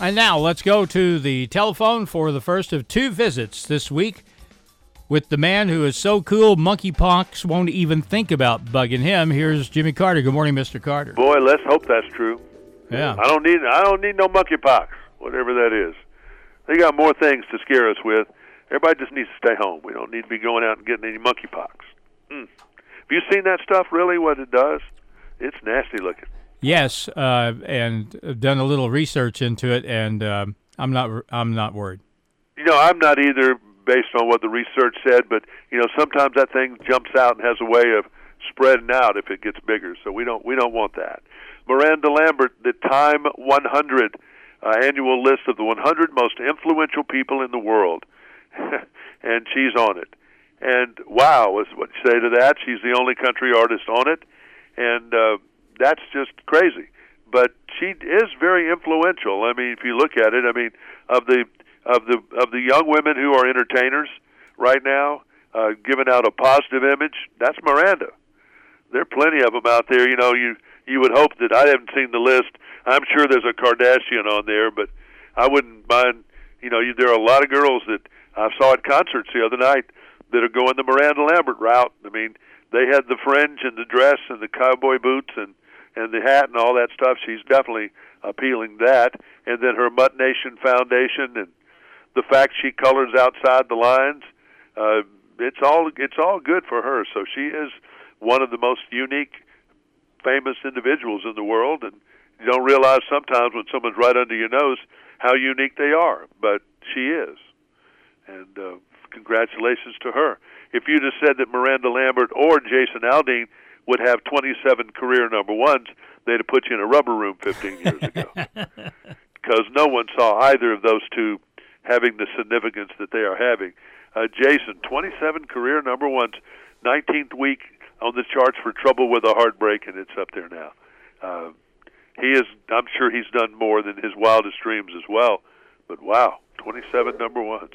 And now let's go to the telephone for the first of two visits this week with the man who is so cool, monkeypox won't even think about bugging him. Here's Jimmy Carter. Good morning, Mr. Carter. Boy, let's hope that's true. Yeah. I don't need no monkeypox, whatever that is. They got more things to scare us with. Everybody just needs to stay home. We don't need to be going out and getting any monkeypox. Have you seen that stuff, really, what it does? It's nasty looking. Yes, and done a little research into it, and I'm not worried. I'm not either, based on what the research said, but sometimes that thing jumps out and has a way of spreading out if it gets bigger. So we don't want that. Miranda Lambert, the Time 100 annual list of the 100 most influential people in the world, and she's on it. And wow, is what you say to that? She's the only country artist on it, and that's just crazy. But she is very influential. I mean, if you look at it, I mean, of the young women who are entertainers right now, giving out a positive image, that's Miranda. There are plenty of them out there. You would hope that I haven't seen the list. I'm sure there's a Kardashian on there, but I wouldn't mind. There are a lot of girls that I saw at concerts the other night that are going the Miranda Lambert route. I mean, they had the fringe and the dress and the cowboy boots and the hat and all that stuff. She's definitely appealing that. And then her Mutt Nation Foundation and the fact she colors outside the lines, it's all good for her. So she is one of the most unique, famous individuals in the world, and you don't realize sometimes when someone's right under your nose how unique they are, but she is. And congratulations to her. If you'd have said that Miranda Lambert or Jason Aldean would have 27 career number ones, they'd have put you in a rubber room 15 years ago. Because no one saw either of those two having the significance that they are having. Jason, 27 career number ones, 19th week on the charts for Trouble with a Heartbreak, and it's up there now. I'm sure he's done more than his wildest dreams as well. But wow, 27 number ones.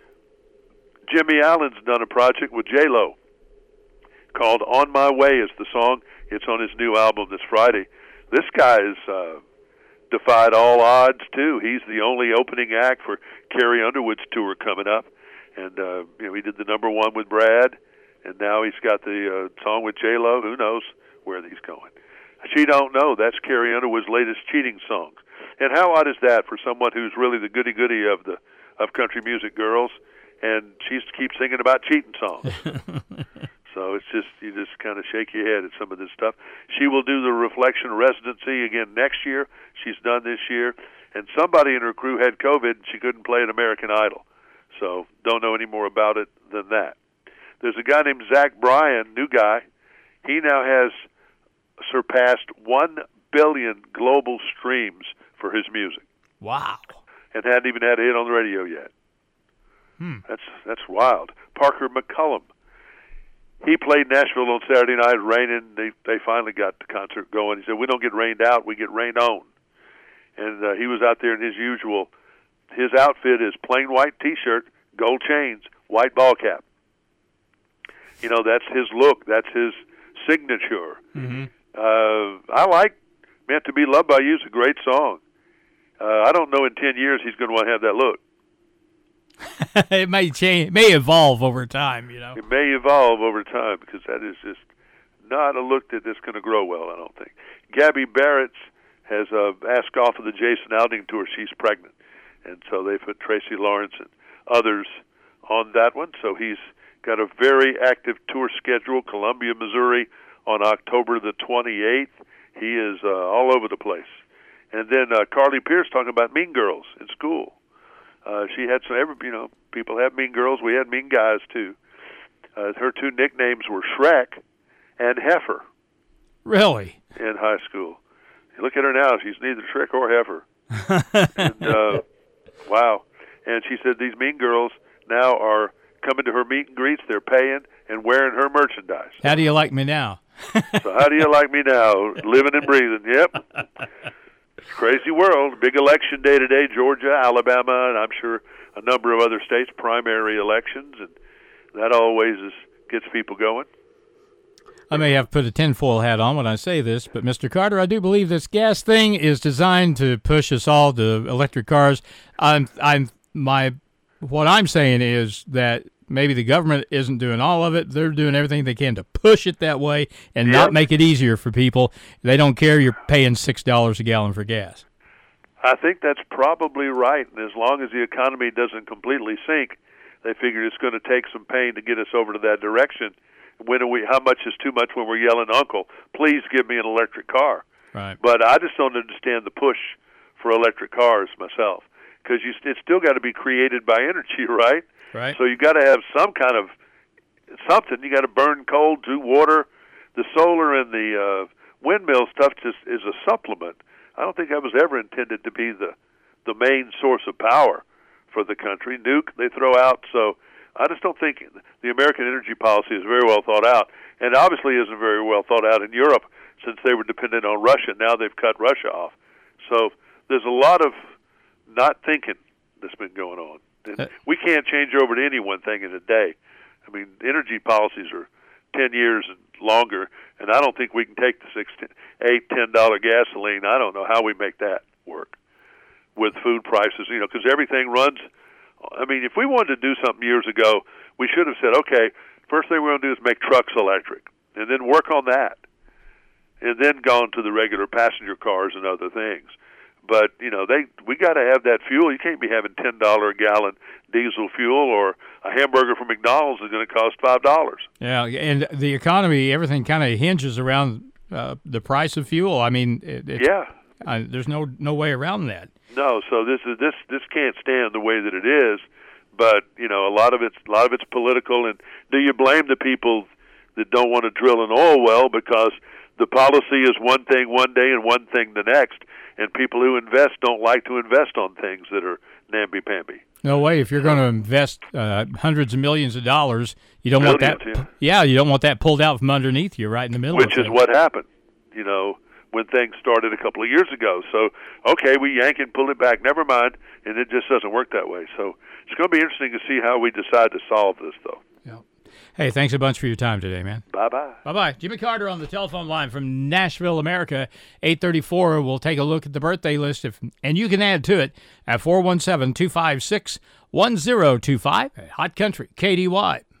Jimmy Allen's done a project with J-Lo called On My Way is the song. It's on his new album this Friday. This guy has defied all odds, too. He's the only opening act for Carrie Underwood's tour coming up. And, he did the number one with Brad, and now he's got the song with J-Lo. Who knows where he's going? She Don't Know. That's Carrie Underwood's latest cheating song. And how odd is that for someone who's really the goody-goody of country music girls, and she keeps singing about cheating songs. So it's just, you just kind of shake your head at some of this stuff. She will do the Reflection residency again next year. She's done this year. And somebody in her crew had COVID, and she couldn't play an American Idol. So don't know any more about it than that. There's a guy named Zach Bryan, new guy. He now has surpassed 1 billion global streams for his music. Wow. And hadn't even had a hit on the radio yet. That's wild. Parker McCullum. He played Nashville on Saturday night, raining. They finally got the concert going. He said, we don't get rained out, we get rained on. And he was out there in his outfit is plain white T-shirt, gold chains, white ball cap. That's his look. That's his signature. Mm-hmm. I like Meant to Be Loved by You is a great song. I don't know in 10 years he's going to want to have that look. It may change, it may evolve over time, It may evolve over time because that is just not a look that's going to grow well, I don't think. Gabby Barrett has asked off of the Jason Aldean tour. She's pregnant. And so they put Tracy Lawrence and others on that one. So he's got a very active tour schedule. Columbia, Missouri on October the 28th. He is all over the place. And then Carly Pierce talking about mean girls in school. She had people have mean girls. We had mean guys, too. Her two nicknames were Shrek and Heifer. Really? In high school. You look at her now, she's neither Shrek or Heifer. And, wow. And she said these mean girls now are coming to her meet and greets. They're paying and wearing her merchandise. How do you like me now? So how do you like me now? Living and breathing. Yep. Crazy world. Big election day today, Georgia, Alabama, and I'm sure a number of other states, primary elections, and that always gets people going. I may have put a tinfoil hat on when I say this, but Mr. Carter, I do believe this gas thing is designed to push us all to electric cars. What I'm saying is that maybe the government isn't doing all of it. They're doing everything they can to push it that way and not make it easier for people. They don't care you're paying $6 a gallon for gas. I think that's probably right. And as long as the economy doesn't completely sink, they figure it's going to take some pain to get us over to that direction. How much is too much when we're yelling, "Uncle, please give me an electric car"? Right. But I just don't understand the push for electric cars myself, because it's still got to be created by energy, right? Right. So you got to have some kind of something. You got to burn coal, do water. The solar and the windmill stuff just is a supplement. I don't think that was ever intended to be the main source of power for the country. Nuke they throw out. So I just don't think the American energy policy is very well thought out, and obviously isn't very well thought out in Europe since they were dependent on Russia. Now they've cut Russia off. So there's a lot of not thinking that's been going on. And we can't change over to any one thing in a day. I mean, energy policies are 10 years and longer, and I don't think we can take the $8, $10 gasoline. I don't know how we make that work with food prices, because everything runs. I mean, if we wanted to do something years ago, we should have said, okay, first thing we're going to do is make trucks electric, and then work on that, and then gone to the regular passenger cars and other things. But, we got to have that fuel. You can't be having $10 a gallon diesel fuel, or a hamburger from McDonald's is going to cost $5. Yeah, and the economy, everything kind of hinges around the price of fuel. I mean, there's no way around that. No, so this can't stand the way that it is. But a lot of it's political. And do you blame the people that don't want to drill an oil well because the policy is one thing one day and one thing the next, and people who invest don't like to invest on things that are namby-pamby? No way. If you're going to invest hundreds of millions of dollars, you don't want that. You don't want that pulled out from underneath you, right in the middle. Which is what happened, when things started a couple of years ago. So, okay, we yank and pull it back. Never mind, and it just doesn't work that way. So it's going to be interesting to see how we decide to solve this, though. Yeah. Hey, thanks a bunch for your time today, man. Bye-bye. Bye-bye. Jimmy Carter on the telephone line from Nashville, America, 834. We'll take a look at the birthday list, and you can add to it at 417-256-1025. Hot Country, KDY.